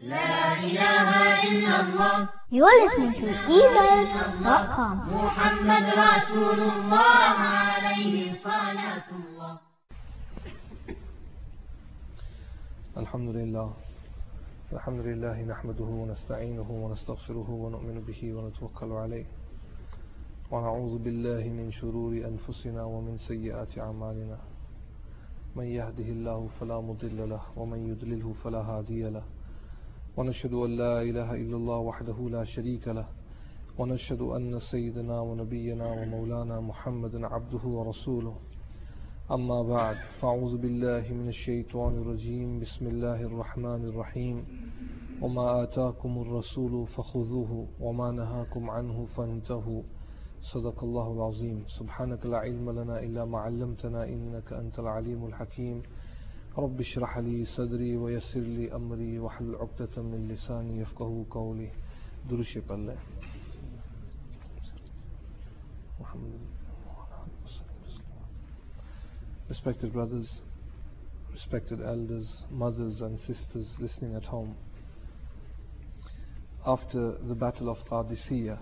لا إله إلا الله. You are listening to eBird.com. محمد رسول الله عليه صلاة الله. الحمد لله نحمده ونستعينه ونستغفره ونؤمن به ونتوكل عليه ونعوذ بالله من شرور أنفسنا ومن سيئات أعمالنا. من يهده الله فلا مضل له ومن يضلله فلا هادي له. ونشهد أن لا إله إلا الله وحده لا شريك له. ونشهد أن سيدنا ونبينا ومولانا محمد عبده ورسوله. أما بعد، فأعوذ بالله من الشيطان الرجيم. بسم الله الرحمن الرحيم. وما آتاكم الرسول فخذوه وما نهاكم عنه فانتهوا. صدق الله العظيم. سبحانك لا علم لنا إلا ما علمتنا إنك أنت العليم الحكيم. رب اشرح لي صدري ويسر لي أمري واحلل عقدة من لساني يفقهوا قولي. درش بالله. Respected brothers, respected elders, mothers and sisters listening at home. After the Battle of Qadisiyah,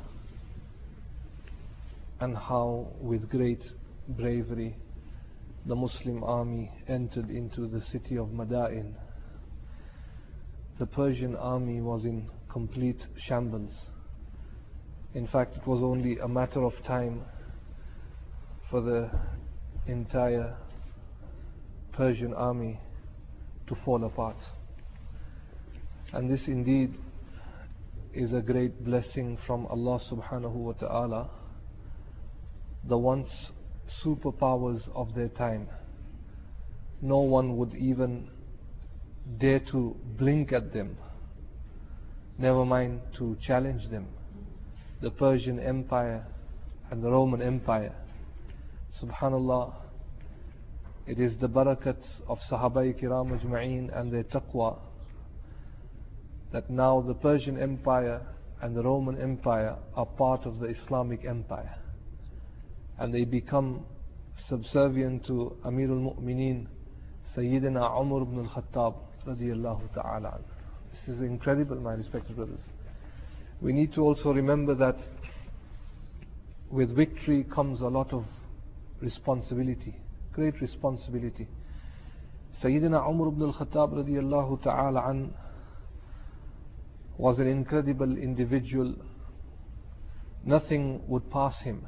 and how with great bravery the Muslim army entered into the city of Madain, the Persian army was in complete shambles. In fact, it was only a matter of time for the entire Persian army to fall apart. And this indeed is a great blessing from Allah subhanahu wa ta'ala. The once superpowers of their time, no one would even dare to blink at them, never mind to challenge them. The Persian Empire and the Roman Empire. Subhanallah, it is the barakat of Sahabai Kiram Ajma'een and their taqwa that now the Persian Empire and the Roman Empire are part of the Islamic Empire, and they become subservient to Amirul Mu'mineen Sayyidina Umar ibn al-Khattab radiyallahu ta'ala. This is incredible, my respected brothers. We need to also remember that with victory comes a lot of responsibility, great responsibility. Sayyidina Umar ibn al-Khattab radiyallahu ta'ala an was an incredible individual. Nothing would pass him.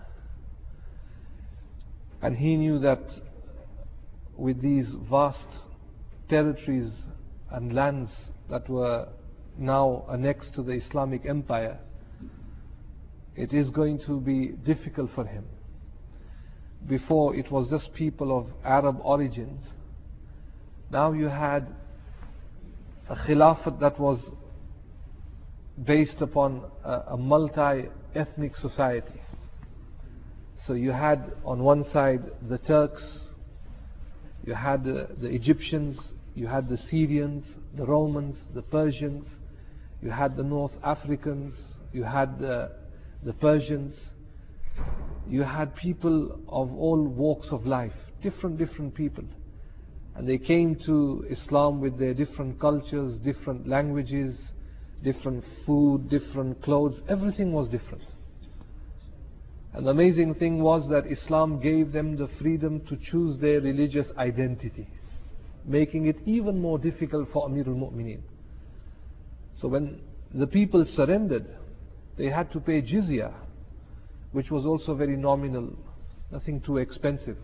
And he knew that with these vast territories and lands that were now annexed to the Islamic Empire, it is going to be difficult for him. Before it was just people of Arab origins. Now you had a Khilafat that was based upon a multi-ethnic society. So you had on one side the Turks, you had the Egyptians, you had the Syrians, the Romans, the Persians, you had the North Africans, you had the Persians, you had people of all walks of life, different people. And they came to Islam with their different cultures, different languages, different food, different clothes, everything was different. And the amazing thing was that Islam gave them the freedom to choose their religious identity, making it even more difficult for Amirul Mu'mineen. So when the people surrendered, they had to pay jizya, which was also very nominal, nothing too expensive.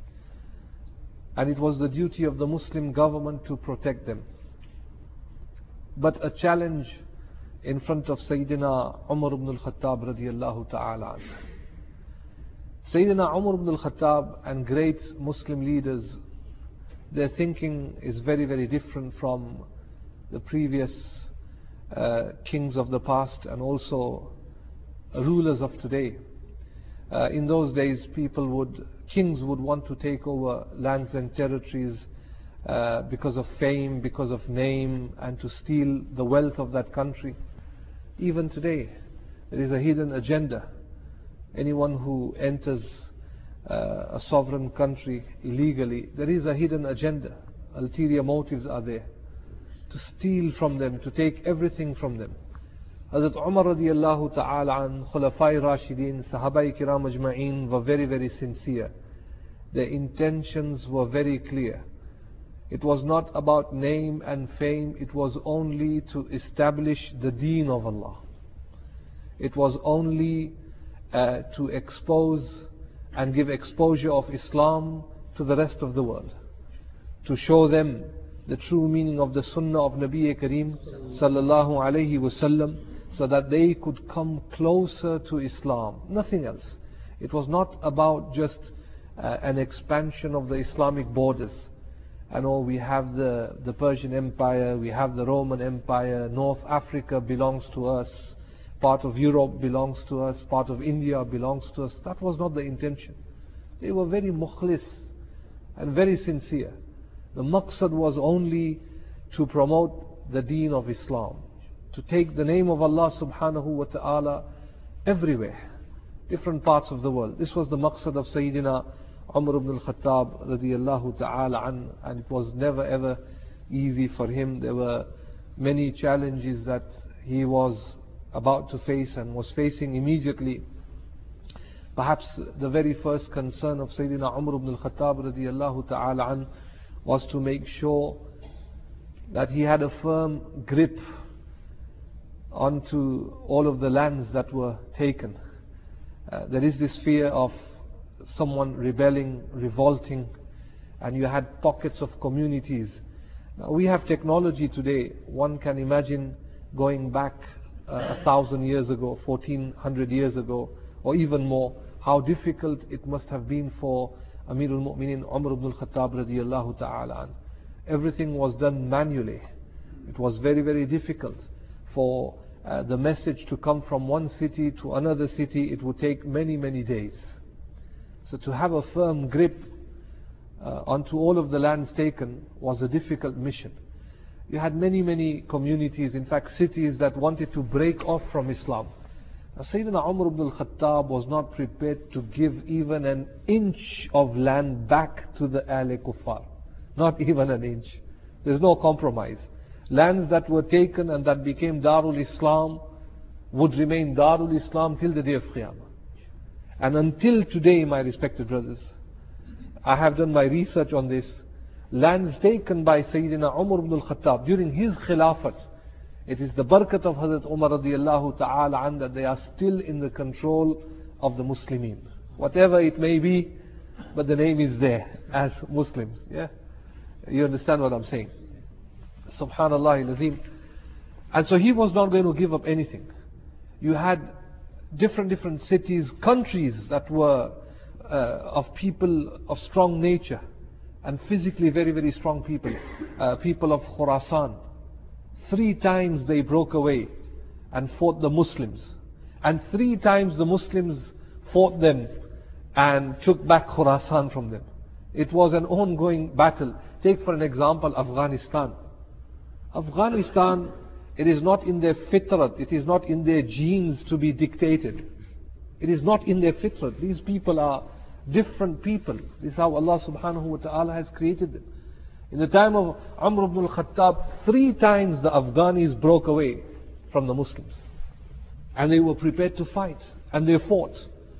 And it was the duty of the Muslim government to protect them. But a challenge in front of Sayyidina Umar ibn al-Khattab radiyallahu ta'ala. Sayyidina Umar ibn al-Khattab and great Muslim leaders, their thinking is very different from the previous kings of the past and also rulers of today. In those days, kings would want to take over lands and territories because of fame, because of name, and to steal the wealth of that country. Even today, there is a hidden agenda. Anyone who enters a sovereign country illegally, there is a hidden agenda. Ulterior motives are there. to steal from them, to take everything from them. Hazrat Umar radiallahu ta'ala an, Khulafai Rashidin, Sahabai Kiram Ajma'een were very, very sincere. Their intentions were very clear. It was not about name and fame, it was only to establish the deen of Allah. It was only to expose and give exposure of Islam to the rest of the world. To show them the true meaning of the Sunnah of Nabi Kareem sallallahu alayhi wasallam, so that they could come closer to Islam. Nothing else. It was not about just an expansion of the Islamic borders. And we have the Persian Empire, we have the Roman Empire, North Africa belongs to us, part of Europe belongs to us, part of India belongs to us. That was not the intention. They were very mukhlis and very sincere. The maqsad was only to promote the deen of Islam, to take the name of Allah subhanahu wa ta'ala everywhere, different parts of the world. This was the maqsad of Sayyidina Umar ibn al-Khattab radiyallahu ta'ala an, and it was never ever easy for him. There were many challenges that he was about to face and was facing immediately. Perhaps the very first concern of Sayyidina Umar ibn al-Khattab radiyallahu ta'ala an was to make sure that he had a firm grip onto all of the lands that were taken. There is this fear of someone rebelling, revolting, and you had pockets of communities. Now we have technology today. One can imagine going back 1,000 years ago, 1400 years ago, or even more, how difficult it must have been for Amirul Mu'mineen Umar ibn al-Khattab radiyallahu ta'ala an. Everything was done manually. It was very, very difficult for the message to come from one city to another city. It would take many, many days. So to have a firm grip onto all of the lands taken was a difficult mission. You had many, many communities, in fact cities, that wanted to break off from Islam. Now, Sayyidina Umar ibn al-Khattab was not prepared to give even an inch of land back to the Ahl Kuffar. Not even an inch. There's no compromise. Lands that were taken and that became Darul Islam would remain Darul Islam till the day of Qiyamah. And until today, my respected brothers, I have done my research on this. Lands taken by Sayyidina Umar ibn al-Khattab during his Khilafat, it is the barakat of Hazrat Umar radiyallahu ta'ala an that they are still in the control of the Muslimin. Whatever it may be, but the name is there as Muslims. Yeah, you understand what I'm saying? Subhanallah al-Azim. And so he was not going to give up anything. You had different cities, countries that were of people of strong nature and physically very, very strong people. People of Khurasan. 3 times they broke away and fought the Muslims. And 3 times the Muslims fought them and took back Khurasan from them. It was an ongoing battle. Take for an example Afghanistan. Afghanistan, it is not in their fitrat, it is not in their genes to be dictated. It is not in their fitrat. These people are different people. This is how Allah subhanahu wa ta'ala has created them. In the time of Umar ibn al-Khattab, 3 times the Afghanis broke away from the Muslims. And they were prepared to fight. And they fought.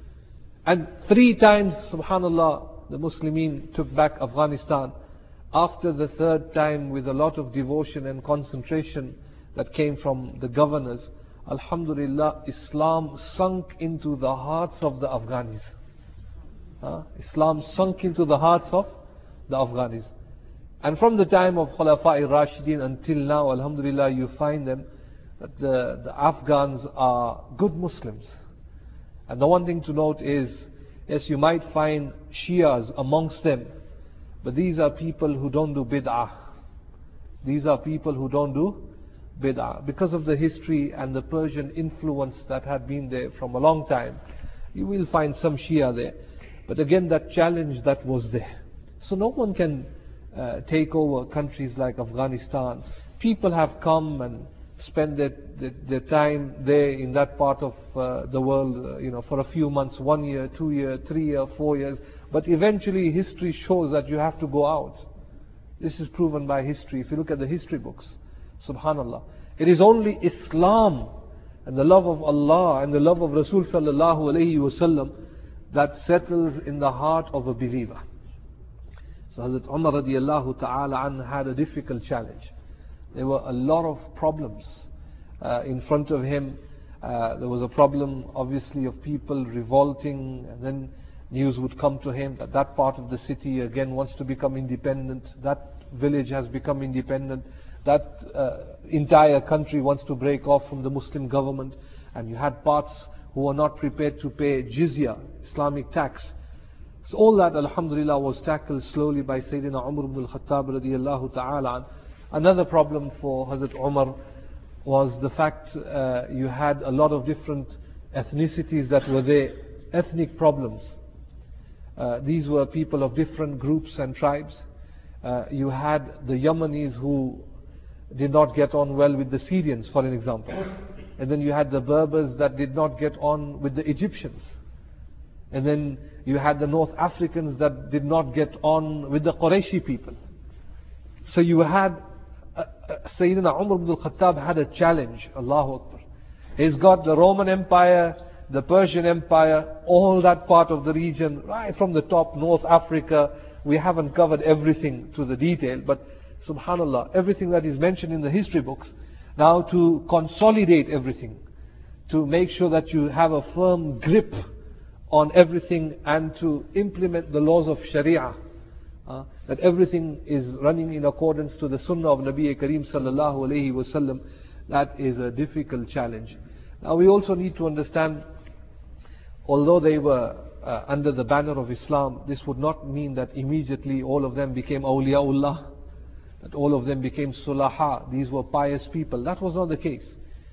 And 3 times, subhanallah, the Muslimin took back Afghanistan. After the 3rd time, with a lot of devotion and concentration that came from the governors, alhamdulillah, Islam sunk into the hearts of the Afghanis. Islam sunk into the hearts of the Afghanis. And from the time of Khulafa'i Rashidin until now, alhamdulillah, you find them that the Afghans are good Muslims. And the one thing to note is, yes, you might find Shias amongst them, but these are people who don't do bid'ah. These are people who don't do bid'ah. Because of the history and the Persian influence that had been there from a long time, you will find some Shia there. But again, that challenge that was there. So no one can take over countries like Afghanistan. People have come and spent their time there in that part of the world, for a few months, 1 year, 2 years, 3 years, 4 years. But eventually history shows that you have to go out. This is proven by history. If you look at the history books, Subhanallah. It is only Islam and the love of Allah and the love of Rasul sallallahu alayhi wasallam that settles in the heart of a believer. So Hazrat Umar radiallahu ta'ala an had a difficult challenge. There were a lot of problems in front of him. There was a problem obviously of people revolting, and then news would come to him that that part of the city again wants to become independent, that village has become independent, that entire country wants to break off from the Muslim government, and you had parts who were not prepared to pay jizya, Islamic tax. So all that, alhamdulillah, was tackled slowly by Sayyidina Umar ibn al-Khattab radiyallahu ta'ala. Another problem for Hazrat Umar was the fact you had a lot of different ethnicities that were there, ethnic problems. These were people of different groups and tribes. You had the Yemenis who did not get on well with the Syrians, for an example. And then you had the Berbers that did not get on with the Egyptians. And then you had the North Africans that did not get on with the Qurayshi people. So you had Sayyidina Umar ibn al-Khattab had a challenge. Allahu Akbar. He's got the Roman Empire, the Persian Empire, all that part of the region, right from the top, North Africa. We haven't covered everything to the detail, but subhanallah, everything that is mentioned in the history books. Now to consolidate everything, to make sure that you have a firm grip on everything and to implement the laws of Sharia, that everything is running in accordance to the Sunnah of Nabi Kareem sallallahu alayhi wasallam, that is a difficult challenge. Now we also need to understand, although they were under the banner of Islam, this would not mean that immediately all of them became awliyaullah, that all of them became sulaha, these were pious people. That was not the case.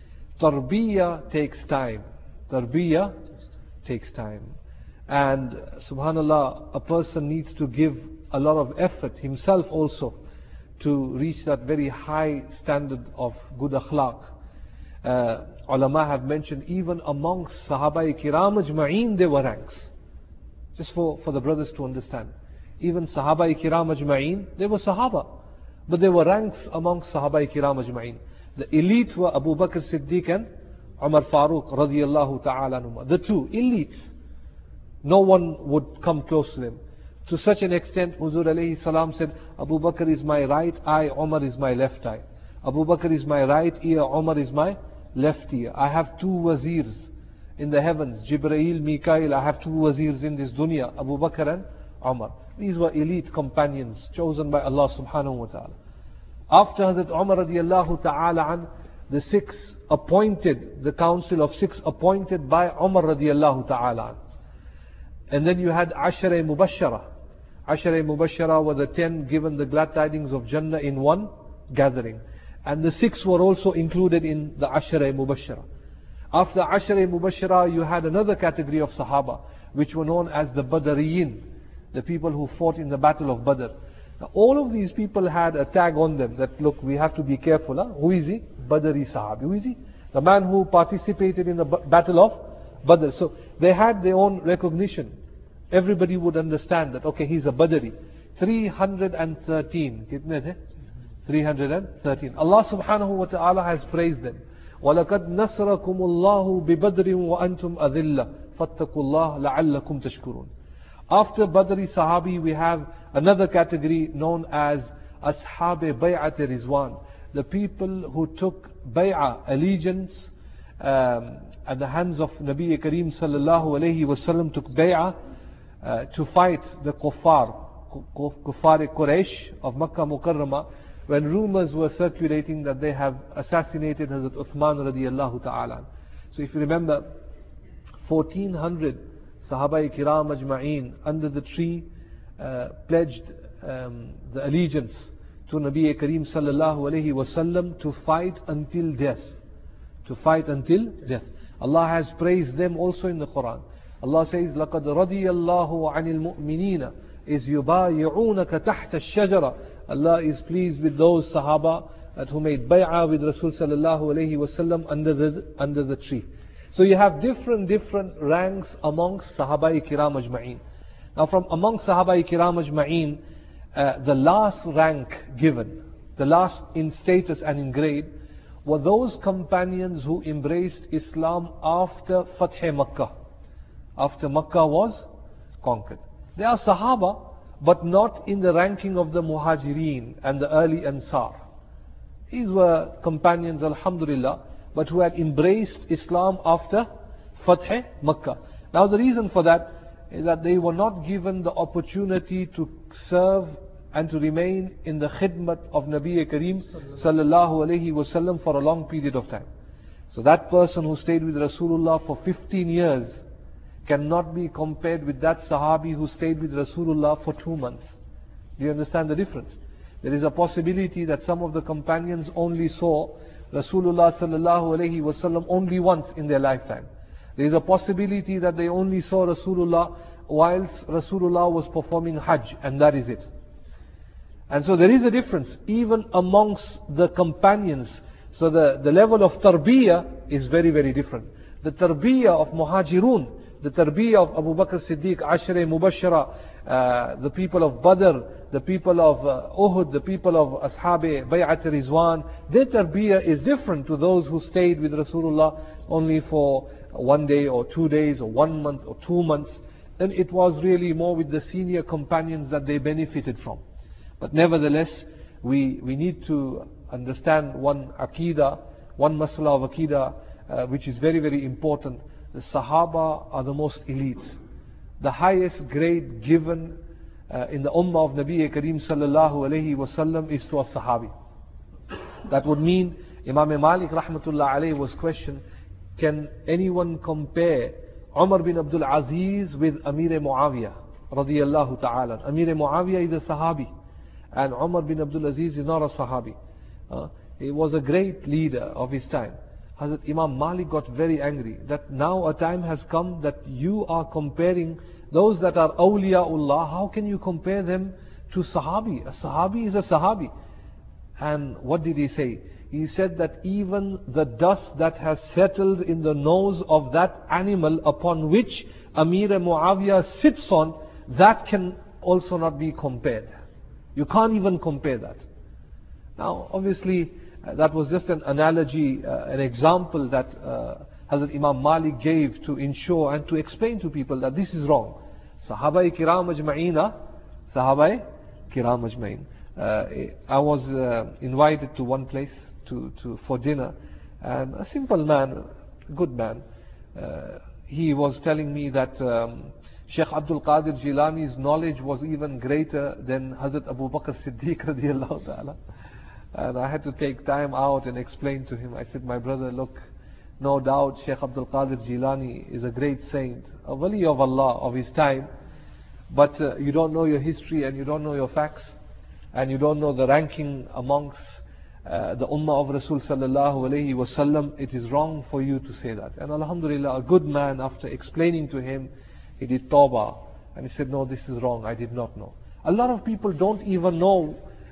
Tarbiyah takes time. Tarbiyah takes time. And subhanallah, a person needs to give a lot of effort himself also to reach that very high standard of good akhlaq. Ulama have mentioned even amongst Sahaba Kiram Ajma'een there were ranks. Just for the brothers to understand. Even Sahaba Kiram Ajma'een, they were Sahaba. But there were ranks amongst Sahaba Kiram Ajma'een. The elite were Abu Bakr Siddiq and Umar Farooq radiyallahu ta'ala anhuma. The two elites. No one would come close to them. To such an extent, Huzur alayhi salam said, Abu Bakr is my right eye, Umar is my left eye. Abu Bakr is my right ear, Umar is my left ear. I have two wazirs in the heavens, Jibreel, Mikail. I have two wazirs in this dunya, Abu Bakr and Umar. These were elite companions chosen by Allah subhanahu wa ta'ala. After Hazrat Umar radiallahu ta'ala an, the six appointed, the council of six appointed by Umar radiallahu ta'ala an. And then you had Ashara Mubashara. Ashara Mubashara were the 10 given the glad tidings of Jannah in one gathering. And the 6 were also included in the Ashara Mubashara. After Ashara Mubashara, you had another category of Sahaba, which were known as the Badariyin, the people who fought in the battle of Badr. Now, all of these people had a tag on them that, look, we have to be careful. Who is he? Badri Sahabi. Who is he? The man who participated in the battle of Badr. So they had their own recognition. Everybody would understand that, okay, he's a Badri. 313. Kitne the? 313. Allah subhanahu wa ta'ala has praised them. وَلَقَدْ نَصْرَكُمُ اللَّهُ بِبَدْرٍ وَأَنْتُمْ أَذِلَّةٌ فَاتَّقُوا اللَّهَ لَعَلَّكُمْ تَشْكُرُونَ. After Badri Sahabi, we have another category known as Ashab Bay'at Rizwan. The people who took bay'ah, allegiance, at the hands of Nabi Kareem sallallahu alayhi wasallam, took bay'ah to fight the kuffar Quraysh of Makkah Mukarramah, when rumors were circulating that they have assassinated Hazrat Uthman radiyallahu ta'ala. So if you remember, 1400 Sahaba Kiram Ajma'een under the tree pledged the allegiance to Nabi Kareem sallallahu alayhi wasallam to fight until death. To fight until death. Allah has praised them also in the Quran. Allah says, لَقَدْ رَضِيَ اللَّهُ عَنِ الْمُؤْمِنِينَ إِذْ يُبَايِعُونَكَ تَحْتَ الشَّجَرَةِ. Allah is pleased with those Sahaba who made bay'ah with Rasul sallallahu alayhi wasallam under the tree. So you have different ranks amongst Sahaba Kiram Ajma'een. Now from amongst Sahaba Kiram Ajma'een, the last rank given, the last in status and in grade, were those companions who embraced Islam after Fath Makkah, after Makkah was conquered. They are Sahaba, but not in the ranking of the Muhajirin and the early Ansar. These were companions, alhamdulillah, but who had embraced Islam after Fath Makkah. Now the reason for that is that they were not given the opportunity to serve and to remain in the khidmat of Nabi Kareem sallallahu alayhi wasallam for a long period of time. So that person who stayed with Rasulullah for 15 years cannot be compared with that Sahabi who stayed with Rasulullah for 2 months. Do you understand the difference? There is a possibility that some of the companions only saw Rasulullah sallallahu alayhi wasallam only once in their lifetime. There is a possibility that they only saw Rasulullah whilst Rasulullah was performing Hajj, and that is it. And so there is a difference even amongst the companions. So the level of tarbiyah is very, very different. The tarbiyah of Muhajirun, the tarbiyah of Abu Bakr Siddiq, Ashre Mubashara, the people of Badr, the people of Uhud, the people of Ashab Bay'at Rizwan, their tarbiyah is different to those who stayed with Rasulullah only for 1 day or 2 days or 1 month or 2 months. Then it was really more with the senior companions that they benefited from. But nevertheless, we need to understand one Aqidah, one Masala of Aqidah, which is very, very important. The Sahaba are the most elite. The highest grade given in the Ummah of Nabi Kareem sallallahu alayhi wasallam is to a Sahabi. That would mean Imam Malik rahmatullah alayhi was questioned, can anyone compare Umar bin Abdul Aziz with Amir Muawiyah radiyallahu ta'ala? Amir Muawiyah is a Sahabi, and Umar bin Abdul Aziz is not a Sahabi. He was a great leader of his time. Hazrat Imam Malik got very angry that now a time has come that you are comparing those that are awliyaullah. How can you compare them to Sahabi? A Sahabi is a Sahabi. And what did he say? He said that even the dust that has settled in the nose of that animal upon which Amir Muawiyah sits on, that can also not be compared. You can't even compare that. Now obviously that was just an analogy, an example that Hazrat Imam Malik gave to ensure and to explain to people that this is wrong. Sahaba Kiram Ajma'ina, Sahaba Kiram Ajma'in. I was invited to one place for dinner, and a simple man, good man, he was telling me that Sheikh Abdul Qadir Jilani's knowledge was even greater than Hazrat Abu Bakr Siddiq radiyallahu ta'ala. And I had to take time out and explain to him. I said, my brother, look, no doubt Sheikh Abdul Qadir Jilani is a great saint, a wali of Allah of his time, but you don't know your history and you don't know your facts and you don't know the ranking amongst the Ummah of Rasul sallallahu alayhi wasallam. It is wrong for you to say that. And alhamdulillah, a good man, after explaining to him, he did tawbah and he said, no, this is wrong, I did not know. A lot of people don't even know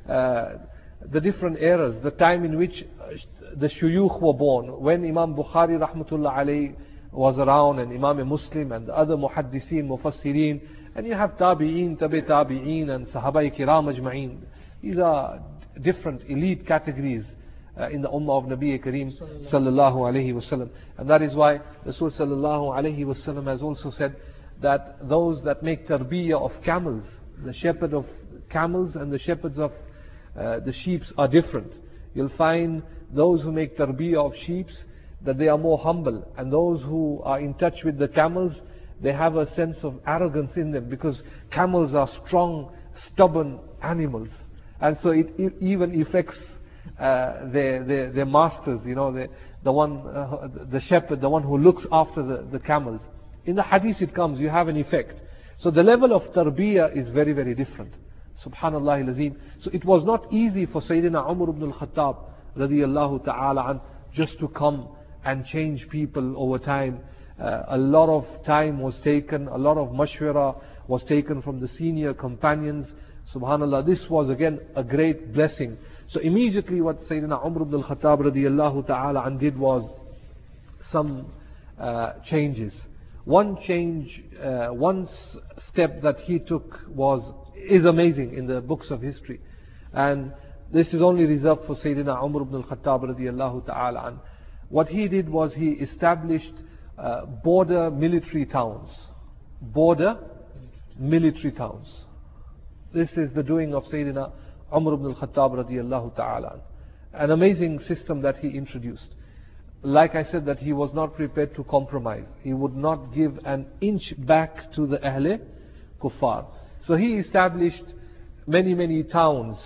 the different eras, the time in which the shuyukh were born, when Imam Bukhari rahmatullah alayhi was around, and Imam Muslim and the other muhaddiseen, mufassirin, and you have tabi'een, tabi'een, and sahabai kiram ajma'een. These are different elite categories in the ummah of Nabi Kareem sallallahu alayhi wasallam. And that is why Rasul sallallahu alayhi wasallam has also said that those that make tarbiyah of camels, the shepherd of camels and the shepherds of the sheep are different. You'll find those who make tarbiyah of sheep, that they are more humble, and those who are in touch with the camels, they have a sense of arrogance in them, because camels are strong, stubborn animals, and so it even affects their masters, you know, the shepherd, the one who looks after the camels. In the hadith it comes, you have an effect. So the level of tarbiyah is very, very different. Subhanallah al-Azim. So it was not easy for Sayyidina Umar ibn al-Khattab radiyallahu ta'ala an just to come and change people over time. A lot of time was taken, a lot of mashwara was taken from the senior companions. Subhanallah, this was again a great blessing. So immediately what Sayyidina Umar ibn al-Khattab radiyallahu ta'ala an did was some changes. One change, one step that he took is amazing in the books of history. And this is only reserved for Sayyidina Umar ibn al-Khattab radiyallahu ta'ala an. What he did was he established border military towns. Border military towns. This is the doing of Sayyidina Umar ibn al-Khattab radiyallahu ta'ala an. An amazing system that he introduced. Like I said, that he was not prepared to compromise. He would not give an inch back to the Ahle Kuffar. So he established many towns.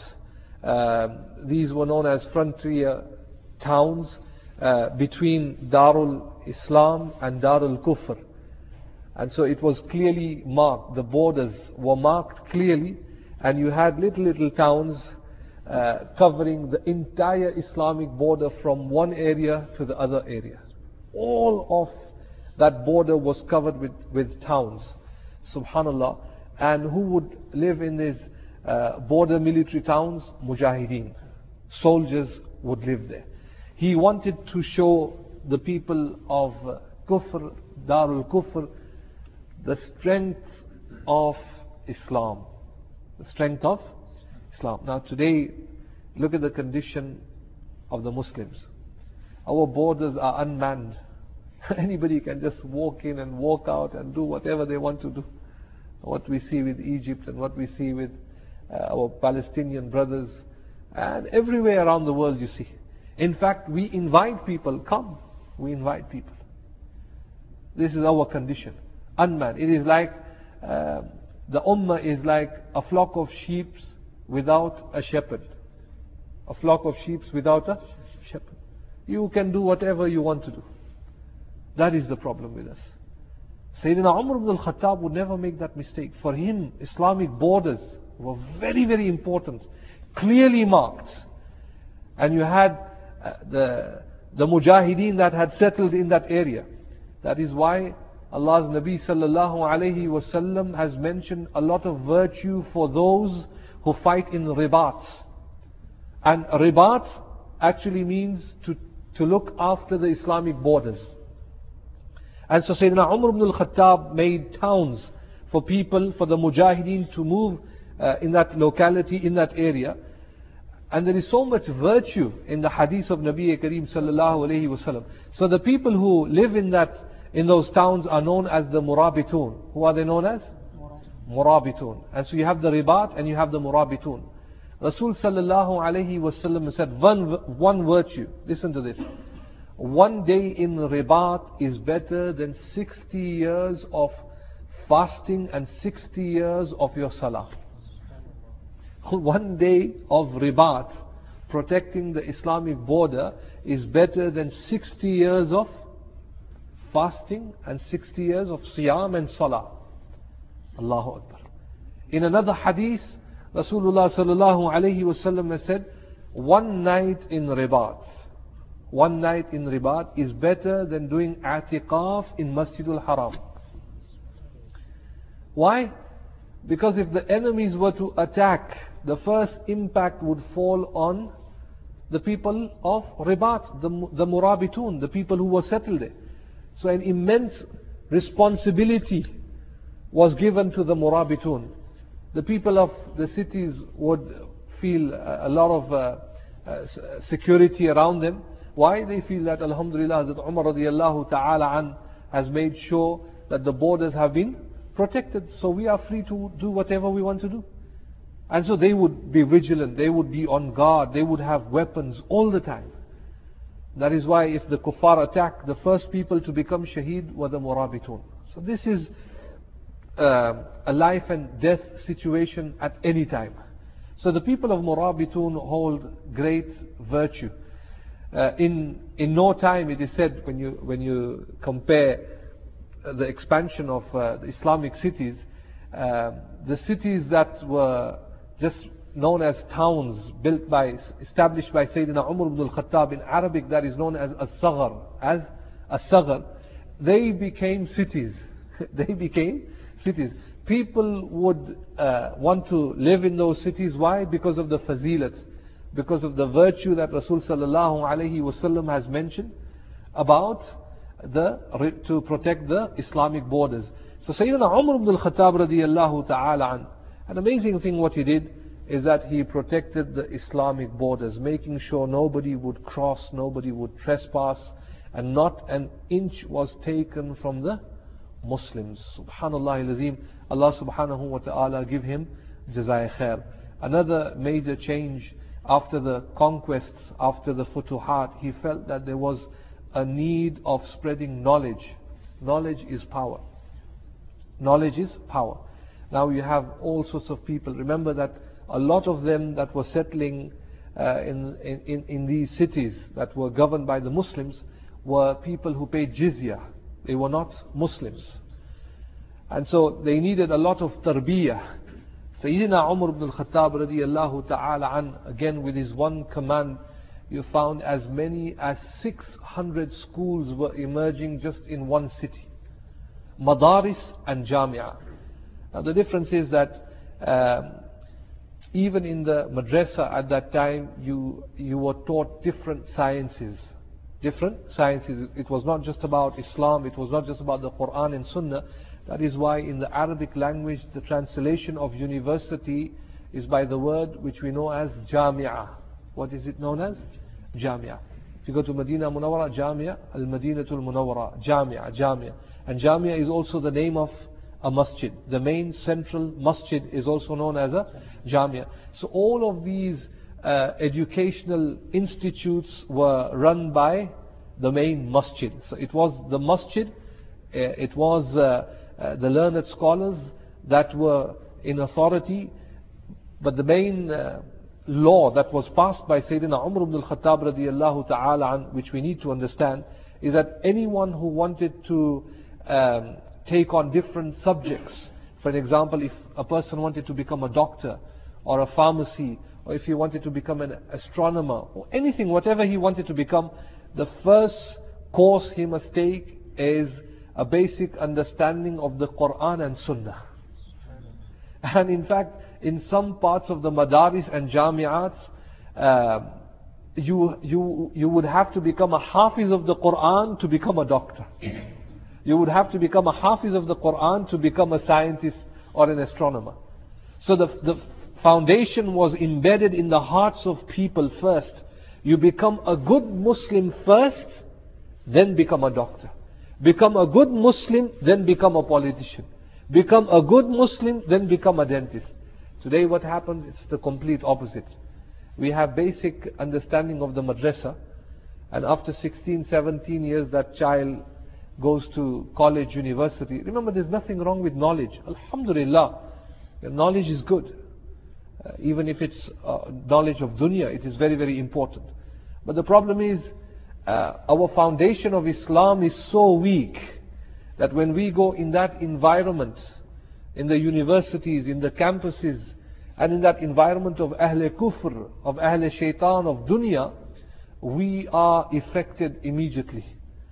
These were known as frontier towns between Darul Islam and Darul Kufr. And so it was clearly marked. The borders were marked clearly, and you had little towns covering the entire Islamic border from one area to the other area. All of that border was covered with towns. Subhanallah. And who would live in these border military towns? Mujahideen. Soldiers would live there. He wanted to show the people of Kufr, Darul Kufr, the strength of Islam. The strength of Islam. Now today, look at the condition of the Muslims. Our borders are unmanned. Anybody can just walk in and walk out and do whatever they want to do. What we see with Egypt and what we see with our Palestinian brothers, and everywhere around the world you see. In fact, we invite people, come. We invite people. This is our condition. Unmanned. It is like, the ummah is like a flock of sheep without a shepherd. A flock of sheep without a shepherd. You can do whatever you want to do. That is the problem with us. Sayyidina Umar ibn al-Khattab would never make that mistake. For him, Islamic borders were very important, clearly marked. And you had the Mujahideen that had settled in that area. That is why Allah's Nabi sallallahu alayhi wasallam has mentioned a lot of virtue for those who fight in ribats. And ribat actually means to look after the Islamic borders. And so Sayyidina Umar ibn al-Khattab made towns for people, for the Mujahideen to move in that locality, in that area. And there is so much virtue in the hadith of Nabi Kareem sallallahu alayhi wasallam. So the people who live in those towns are known as the Murabitun. Who are they known as? Murabitun. And so you have the ribat and you have the Murabitun. Rasul sallallahu alayhi wasallam said one virtue. Listen to this. One day in ribat is better than 60 years of fasting and 60 years of your salah. One day of ribat, protecting the Islamic border, is better than 60 years of fasting and 60 years of siyam and salah. Allahu Akbar. In another hadith, Rasulullah sallallahu alayhi wasallam has said, one night in ribat is better than doing i'tiqaf in Masjidul Haram. Why? Because if the enemies were to attack, the first impact would fall on the people of Ribat, the Murabitun, the people who were settled there. So an immense responsibility was given to the Murabitun. The people of the cities would feel a lot of security around them. Why? They feel that Alhamdulillah, that Umar radiallahu ta'ala an has made sure that the borders have been protected. So we are free to do whatever we want to do. And so they would be vigilant, they would be on guard, they would have weapons all the time. That is why if the kuffar attack, the first people to become shaheed were the Murabitun. So this is a life and death situation at any time. So the people of Murabitun hold great virtue. In no time, it is said, when you compare the expansion of the Islamic cities, the cities that were just known as towns established by Sayyidina Umar ibn al-Khattab, in Arabic that is known as As-Saghar, they became cities. They became cities. People would want to live in those cities. Why? Because of the fazilat, because of the virtue that Rasul sallallahu alayhi wasallam has mentioned about to protect the Islamic borders. So Sayyidina Umar ibn al-Khattab radiyallahu ta'ala an, an amazing thing what he did is that he protected the Islamic borders, making sure nobody would cross, nobody would trespass, and not an inch was taken from the Muslims. Subhanallah al-Azim. Allah subhanahu wa ta'ala give him Jazai Khair. Another major change after the conquests, after the Futuhat, he felt that there was a need of spreading knowledge. Knowledge is power. Knowledge is power. Now you have all sorts of people. Remember that a lot of them that were settling in these cities that were governed by the Muslims were people who paid jizya. They were not Muslims. And so they needed a lot of tarbiyah. Sayyidina Umar ibn al-Khattab radiyallahu ta'ala an, again with his one command, you found as many as 600 schools were emerging just in one city. Madaris and Jamia. Now the difference is that even in the madrasa at that time, you were taught different sciences. Different sciences. It was not just about Islam, it was not just about the Quran and Sunnah. That is why in the Arabic language, the translation of university is by the word which we know as Jamia. What is it known as? Jamia. If you go to Medina Munawwara, Jamia, Al-Madinatul Munawwara, Jamia, Jamia. And Jamia is also the name of a masjid. The main central masjid is also known as a Jamia. So all of these educational institutes were run by the main masjid. So it was the masjid, it was the learned scholars that were in authority, but the main law that was passed by Sayyidina Umar ibn al-Khattab radiyallahu ta'ala an, which we need to understand, is that anyone who wanted to take on different subjects, for example, if a person wanted to become a doctor or a pharmacy, or if he wanted to become an astronomer, or anything, whatever he wanted to become, the first course he must take is a basic understanding of the Quran and Sunnah. And in fact, in some parts of the madaris and jami'ats, you would have to become a hafiz of the Quran to become a doctor. You would have to become a hafiz of the Quran to become a scientist or an astronomer. So the foundation was embedded in the hearts of people first. You become a good Muslim first, then become a doctor. Become a good Muslim, then become a politician. Become a good Muslim, then become a dentist. Today what happens, it's the complete opposite. We have basic understanding of the madrasa, and after 16, 17 years that child goes to college, university. Remember, there's nothing wrong with knowledge. Alhamdulillah, knowledge is good. Even if it's knowledge of dunya, it is very, very important. But the problem is, our foundation of Islam is so weak that when we go in that environment, in the universities, in the campuses, and in that environment of Ahle Kufr, of Ahle Shaitan, of dunya, we are affected immediately.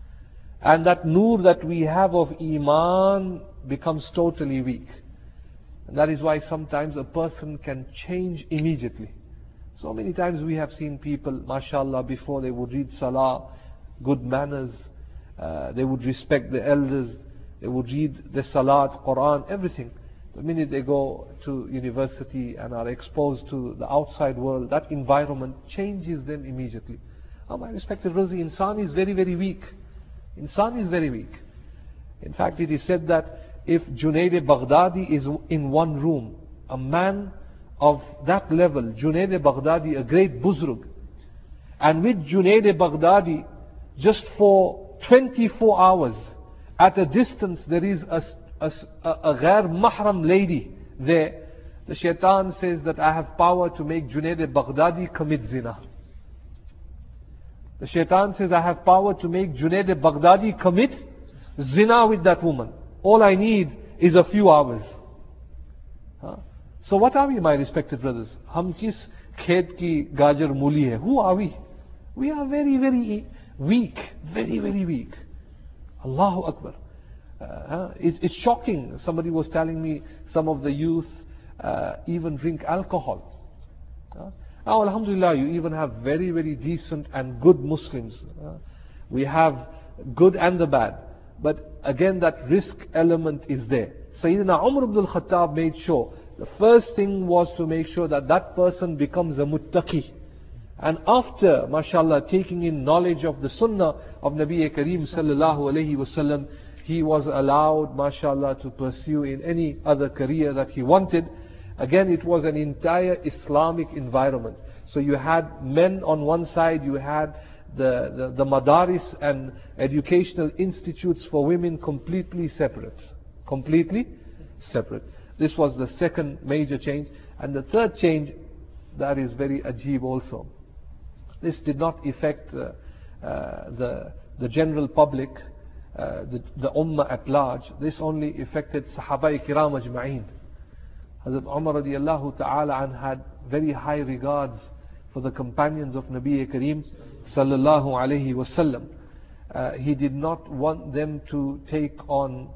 And that nur that we have of Iman becomes totally weak. And that is why sometimes a person can change immediately. So many times we have seen people, mashallah, before they would read salah, good manners, they would respect the elders, they would read the salat, Quran, everything. The minute they go to university and are exposed to the outside world, that environment changes them immediately. My respected brothers, insan is very, very weak. Insan is very weak. In fact, it is said that if Junaid Baghdadi is in one room, a man of that level, Junaid Baghdadi, a great buzrug, and with Junaid Baghdadi, just for 24 hours, at a distance there is a ghair mahram lady there, the shaitan says that I have power to make Junaid Baghdadi commit zina. The shaitan says I have power to make Junaid Baghdadi commit zina with that woman. All I need is a few hours. So what are we, my respected brothers? Hum kis khet ki gajar muli hai? Who are we? We are very, very weak. Very, very weak. Allahu Akbar. It's shocking. Somebody was telling me some of the youth even drink alcohol. Now, alhamdulillah, you even have very, very decent and good Muslims. We have good and the bad. But again, that risk element is there. Sayyidina Umar ibn al-Khattab made sure the first thing was to make sure that that person becomes a muttaqi. And after, mashallah, taking in knowledge of the sunnah of Nabi Kareem sallallahu alayhi wasallam, he was allowed, mashallah, to pursue in any other career that he wanted. Again, it was an entire Islamic environment. So you had men on one side, you had the madaris and educational institutes for women completely separate. Completely separate. This was the second major change. And the third change, that is very ajib also. This did not affect the general public, the ummah at large. This only affected Sahaba Kiram Ajma'een. Hazrat Umar radiallahu ta'ala an had very high regards for the companions of Nabi Kareem sallallahu alayhi wasallam. He did not want them to take on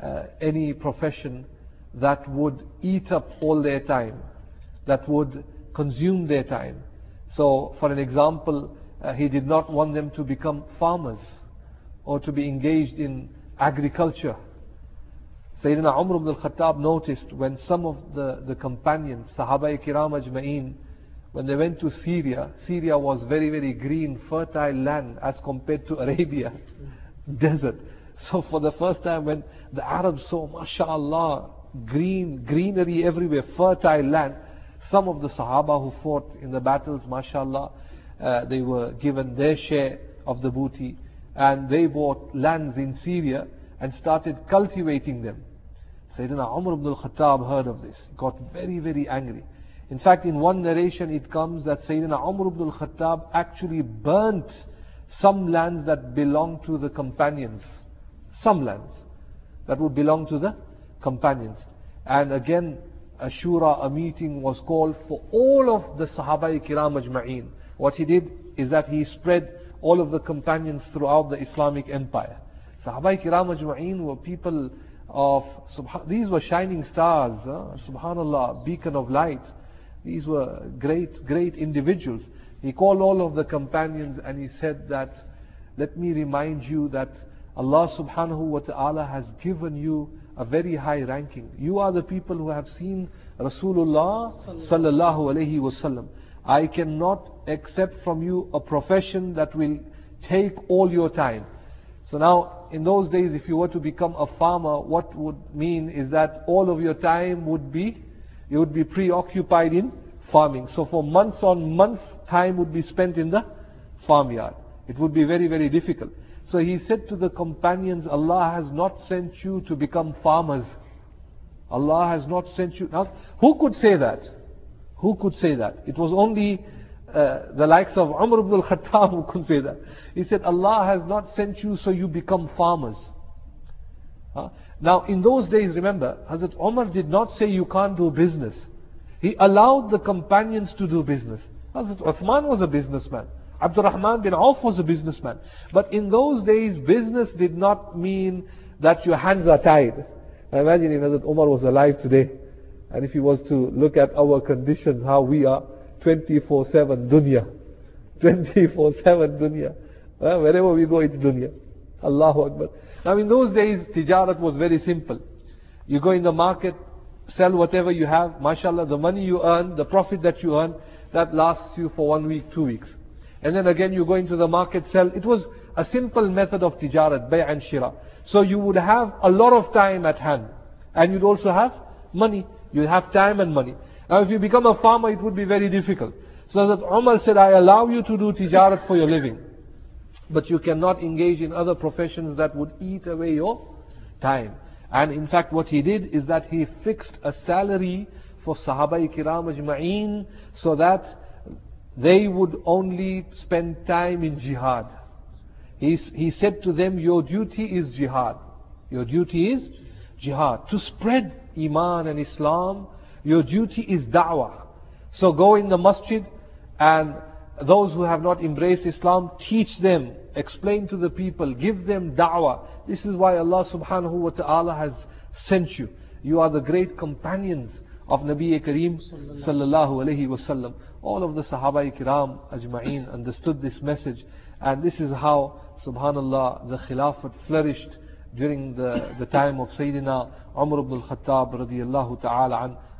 any profession that would eat up all their time, that would consume their time. So, for an example, he did not want them to become farmers or to be engaged in agriculture. Sayyidina Umar ibn al-Khattab noticed when some of the companions, Sahaba Kiram Ajma'een, when they went to Syria, Syria was very, very green, fertile land as compared to Arabia, desert. So for the first time when the Arabs saw, mashallah, greenery everywhere, fertile land, some of the Sahaba who fought in the battles, mashallah, they were given their share of the booty, and they bought lands in Syria and started cultivating them. Sayyidina Umar ibn al-Khattab heard of this. He got very, very angry. In fact, in one narration it comes that Sayyidina Umar ibn al-Khattab actually burnt some lands that belonged to the companions. Some lands that would belong to the companions. And again, a shura, a meeting was called for all of the Sahaba Kiram Ajma'een. What he did is that he spread all of the companions throughout the Islamic empire. Sahaba Kiram Ajma'een were people of, these were shining stars, subhanallah, beacon of light. These were great, great individuals. He called all of the companions and he said that, let me remind you that Allah subhanahu wa ta'ala has given you a very high ranking. You are the people who have seen Rasulullah sallallahu alayhi wasallam. I cannot accept from you a profession that will take all your time. So now, in those days, if you were to become a farmer, what would mean is that all of your time would be, you would be preoccupied in farming. So for months on months, time would be spent in the farmyard. It would be very, very difficult. So he said to the companions, Allah has not sent you to become farmers. Allah has not sent you. Now, who could say that? Who could say that? It was only the likes of Umar ibn al-Khattab who could say that. He said, Allah has not sent you so you become farmers. Now, in those days, remember, Hazrat Umar did not say you can't do business. He allowed the companions to do business. Hazrat Uthman was a businessman. Abdurrahman bin Auf was a businessman. But in those days, business did not mean that your hands are tied. Now imagine if Hazrat Umar was alive today, and if he was to look at our conditions, how we are, 24/7 dunya. 24/7 dunya. Wherever we go, it's dunya. Allahu Akbar. Now in those days, tijarat was very simple. You go in the market, sell whatever you have, mashallah, the money you earn, the profit that you earn, that lasts you for 1 week, 2 weeks. And then again you go into the market, sell. It was a simple method of tijarat, bay' and shira. So you would have a lot of time at hand. And you'd also have money. You'd have time and money. Now if you become a farmer, it would be very difficult. So that Umar said, I allow you to do tijarat for your living. But you cannot engage in other professions that would eat away your time. And in fact what he did is that he fixed a salary for Sahaba Kiram Ajma'een so that they would only spend time in jihad. He said to them, your duty is jihad. Your duty is jihad. To spread Iman and Islam, your duty is da'wah. So go in the masjid and those who have not embraced Islam, teach them, explain to the people, give them da'wah. This is why Allah subhanahu wa ta'ala has sent you. You are the great companions of Nabi Kareem sallallahu alayhi wasallam. All of the Sahaba Kiram Ajma'een understood this message, and this is how, subhanallah, the Khilafat flourished during the time of Sayyidina Umar ibn al-Khattab radiyallahu ta'ala an.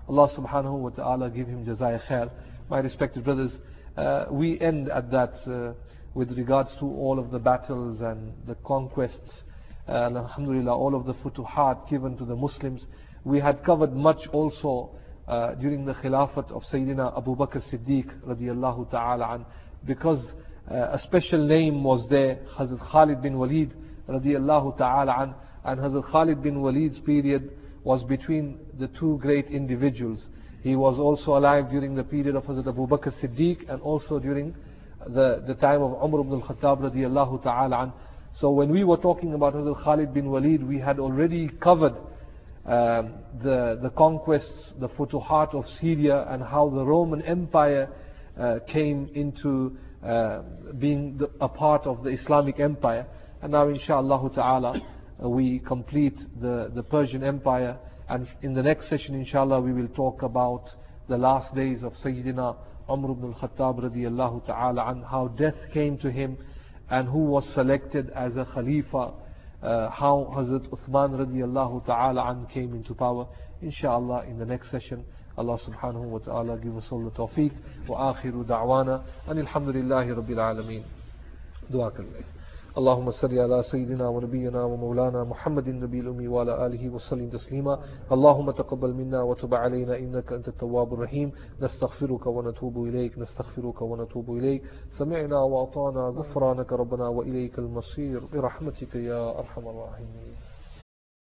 Allah subhanahu wa ta'ala give him jazai khair. My respected brothers, we end at that with regards to all of the battles and the conquests, alhamdulillah, all of the futuhat given to the Muslims. We had covered much also during the Khilafat of Sayyidina Abu Bakr Siddiq radiyallahu ta'ala an, because a special name was there, Hazrat Khalid bin Walid radiyallahu ta'ala an, and Hazrat Khalid bin Walid's period was between the two great individuals. He was also alive during the period of Hazrat Abu Bakr Siddiq and also during the time of Umar ibn al-Khattab radiyallahu ta'ala an. So when we were talking about Hazrat Khalid bin Walid, we had already covered the conquests, the futuhat of Syria, and how the Roman Empire came into being a part of the Islamic Empire. And now inshaAllah ta'ala we complete the Persian Empire, and in the next session inshallah we will talk about the last days of Sayyidina Umar ibn al-Khattab radiyallahu ta'ala an, how death came to him and who was selected as a Khalifa, how Hazrat Uthman radiyallahu ta'ala an came into power. Inshallah in the next session, Allah subhanahu wa ta'ala give us all the tawfiq. Wa akhiru da'wana and alhamdulillahi rabbil alameen. Dua karle. اللهم صل على سيدنا ونبينا ومولانا محمد النبي الأمي وعلى آله وسلم تسليما. اللهم تقبل منا وتب علينا إنك أنت التواب الرحيم. نستغفرك ونتوب إليك، نستغفرك ونتوب إليك. سمعنا وأطعنا غفرانك ربنا وإليك المصير برحمتك يا أرحم الراحمين.